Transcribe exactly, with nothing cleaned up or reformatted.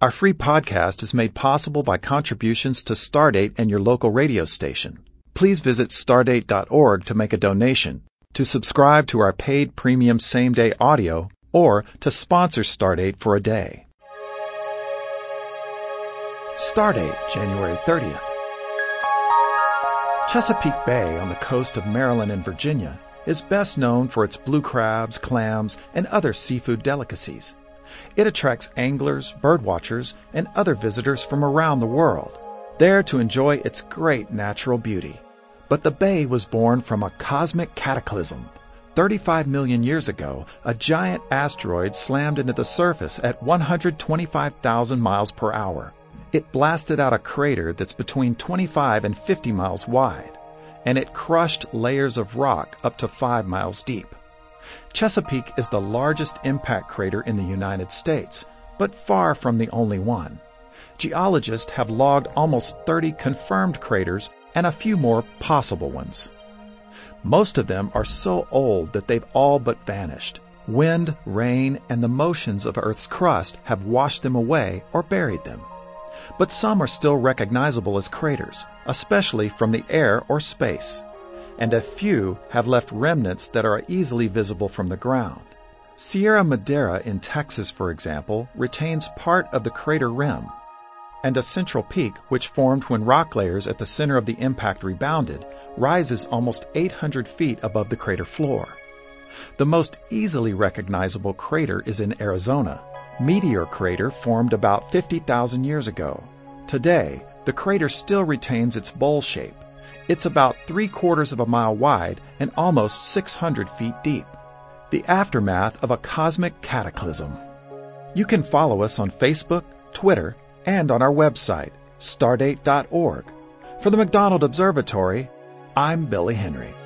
Our free podcast is made possible by contributions to Stardate and your local radio station. Please visit stardate dot org to make a donation, to subscribe to our paid premium same-day audio, or to sponsor Stardate for a day. Stardate, January thirtieth. Chesapeake Bay on the coast of Maryland and Virginia is best known for its blue crabs, clams, and other seafood delicacies. It attracts anglers, birdwatchers, and other visitors from around the world, there to enjoy its great natural beauty. But the bay was born from a cosmic cataclysm. thirty-five million years ago, a giant asteroid slammed into the surface at one hundred twenty-five thousand miles per hour. It blasted out a crater that's between twenty-five and fifty miles wide, and it crushed layers of rock up to five miles deep. Chesapeake is the largest impact crater in the United States, but far from the only one. Geologists have logged almost thirty confirmed craters and a few more possible ones. Most of them are so old that they've all but vanished. Wind, rain, and the motions of Earth's crust have washed them away or buried them. But some are still recognizable as craters, especially from the air or space. And a few have left remnants that are easily visible from the ground. Sierra Madera in Texas, for example, retains part of the crater rim, and a central peak, which formed when rock layers at the center of the impact rebounded, rises almost eight hundred feet above the crater floor. The most easily recognizable crater is in Arizona. Meteor Crater formed about fifty thousand years ago. Today, the crater still retains its bowl shape. It's about three quarters of a mile wide and almost six hundred feet deep. The aftermath of a cosmic cataclysm. You can follow us on Facebook, Twitter, and on our website, stardate dot org. For the McDonald Observatory, I'm Billy Henry.